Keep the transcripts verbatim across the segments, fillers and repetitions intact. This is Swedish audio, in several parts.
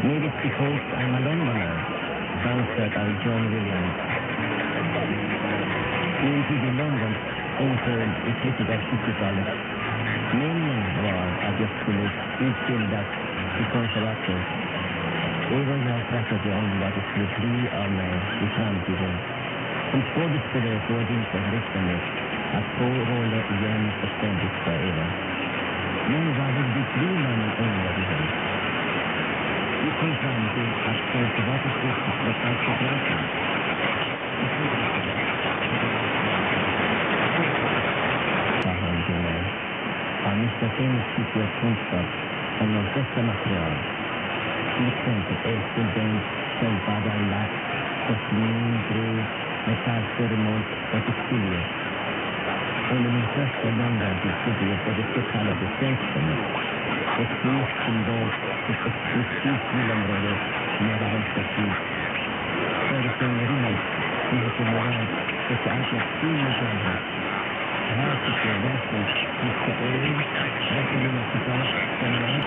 Maybe it's because I'm a Londoner, framförd av John Williams. Min tid i London inför i slutet av sjuttiotalet. Meningen var att jag skulle utbildas i konservator. Även jag pratade om vad det skulle bli av mig i framtiden. Som skådespelare får det inte räcka med att få roller igen och ständigt för evigt. Men vad vill det bli när man ångrar igen? Vi kom fram till att konservatorskapet var ganska bra. Sa han till mig. Han misstänker tycker jag kunskap om de flesta material. Till exempel ädelbänk, sköldpaddar, lack, porslin, brev, metallföremål och textilier. Under min första långvärld stod jag på det så kallade svenskarna. Ett hus som då ett exklusivt villområde nära Hälsastig. Föresångeriet, som heter Moral, och så allt jag skriver på den här. Här fick jag verkligen fiska öl, verkligen att titta på den här.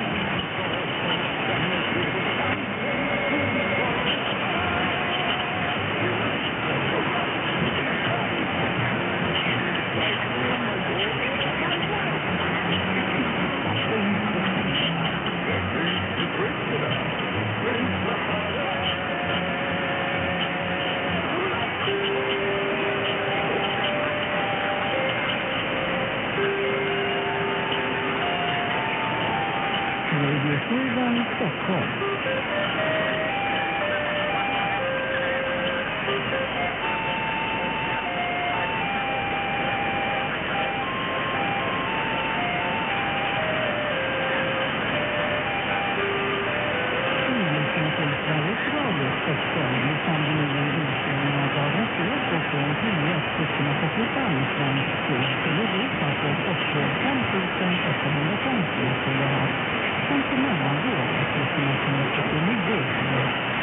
Radioskyvan Stockholm. Sveriges Radio Stockholm med pandemien inställning av dagens eko från tio sjuttonhundrafyrtiofem fram till Europa på åttio fem tusen åttahundrafemtio kilohertz samt på mellanvåg sjuttonhundrafyrtionio